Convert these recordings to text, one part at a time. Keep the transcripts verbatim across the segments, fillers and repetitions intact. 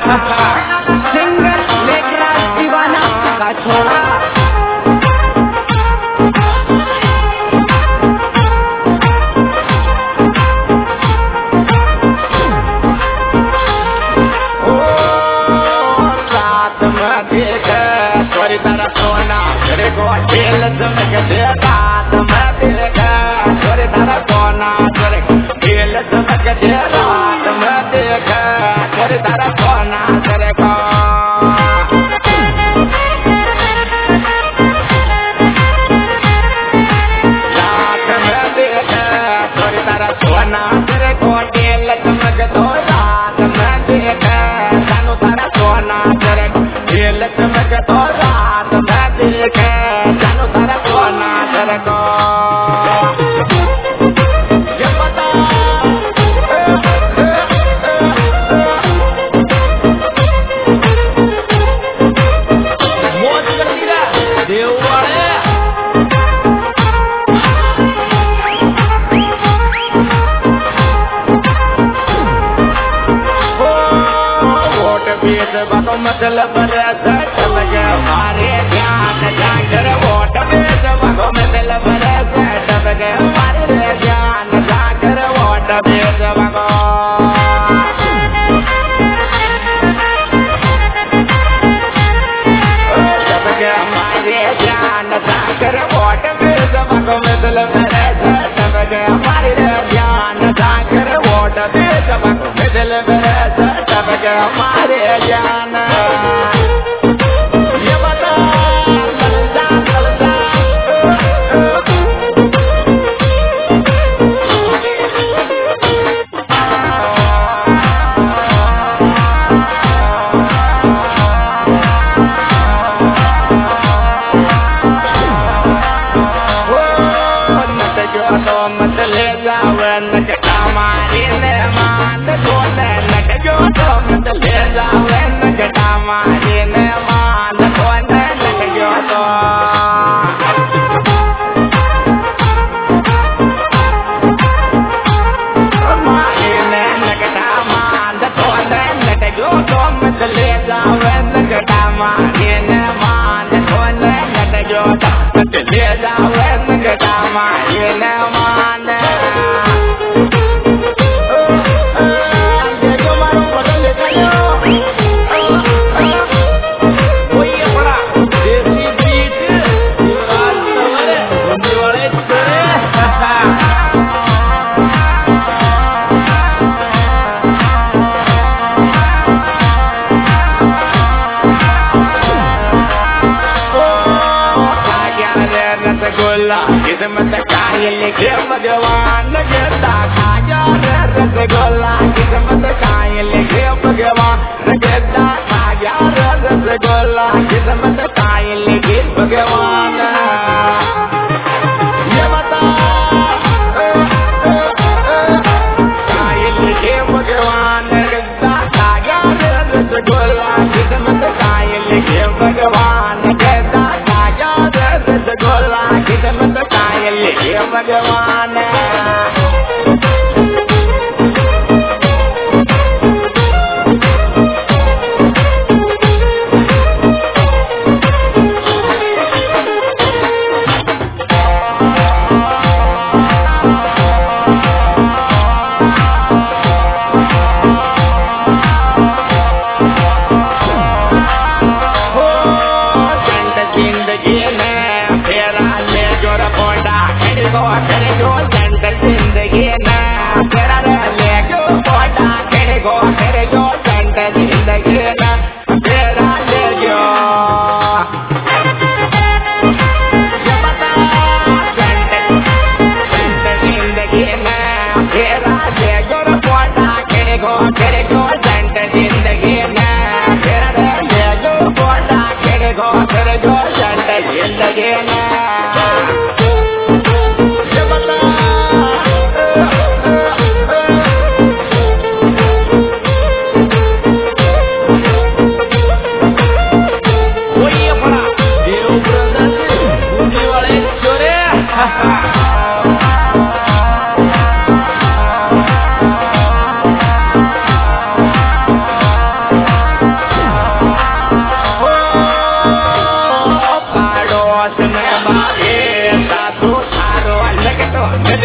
singer लेकराज दीवाना का छोड़ा खेल चमक दे रात में देखा छोरे तारा सोना छोरे खेल चमक दे रात में देखा छोरे तारा सोना छोरे को रात में देखा छोरे तारा सोना छोरे को खेल चमक दो रात में देखा सानू तारा सोना छोरे को खेल चमक दो रात में देखा मतलब हमारे ज्ञान जाकर वोट बेच बगो मतलब हमारे ज्ञान जाकर वोट बेच बगो हमारे ज्ञान जाकर वोट बेच बगो मतलब हमारे ज्ञान जाकर वोट बेच बगो मतलब हमारे ज्ञान मत ले जाओ नकटा मारी ने मान कोने नक जो तो मत ले जाओ नकटा मारी ने मान कोने नक जो तो मारी ने नकटा मान कोने नक जो तो मत ले जाओ नकटा मारी ने मान कोने नक जो तो मत ले जाओ नकटा मारी ने किस्मत कायल के भगवान गेता खाजा रसगोला किस्मत कायल के भगवान गेता खाजा रसगोला किस्मत कायल के भगवान ये बता कायल के भगवान गेता खाजा रसगोला किस्मत कायल के भगवान गेता खाजा रसगोला किस्मत ये भगवान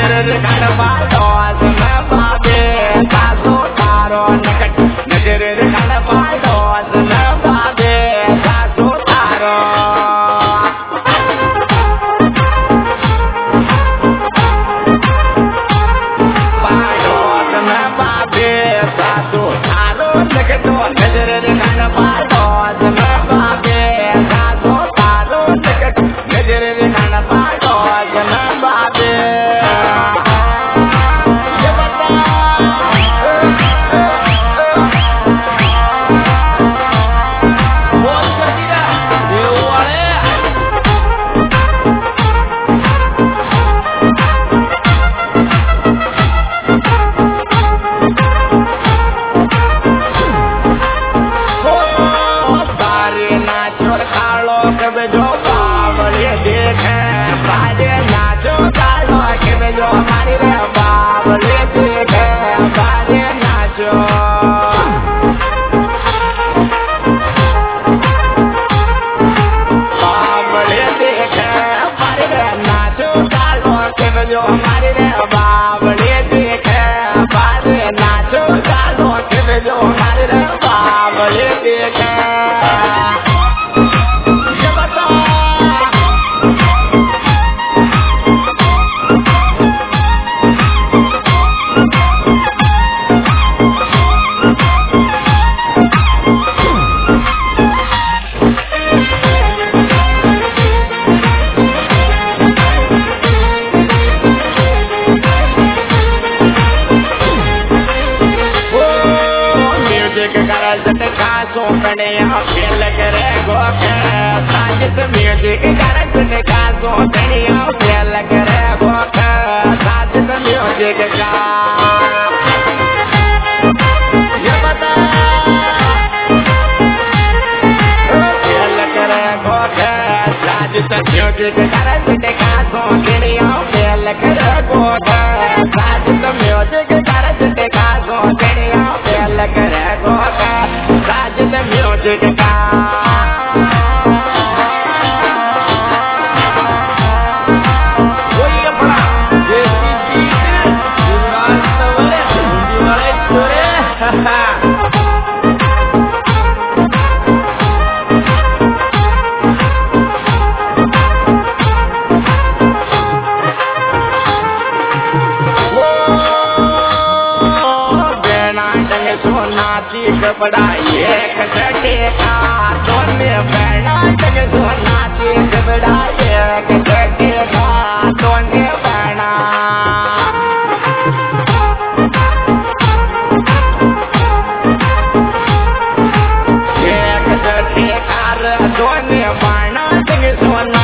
नजर गण बालोस में बाबे सासो तारो नकट नजर गण बालोस में बाबे सासो तारो बालोस में बाबे सासो तारो नकटो नजर गण बालोस में बाबे सासो तारो नकट नजर गण बालोस में बाबे जो बावले देखे बाजे नाचो कालो के जो हमारी रे बावले देखे बाजे नाचो बावले देखे हमारी रे नाचो कालो के जो हमारी रे बावले देखे बाजे नाचो कालो के जो हमारी रे बावले देखे खेल करे गोखे साजिद म्यूजिक करे का सोचनिया खेल करे गोखे साजिद म्यूजिक का ये बता खेल करे गोखे साजिद म्यूजिक करे का सोचनिया खेल करे गोखे साजिद म्यूजिक करे का सोचनिया खेल करे गोखे साजिद म्यूजिक का कोई अपना देसी गीत दिलवाले वाले वाले छोरे बड़ा एक घटे का दोने बैना जग सोना चीज बड़ा एक घटे का दोने बैना एक घटे का दोने बैना जग सोना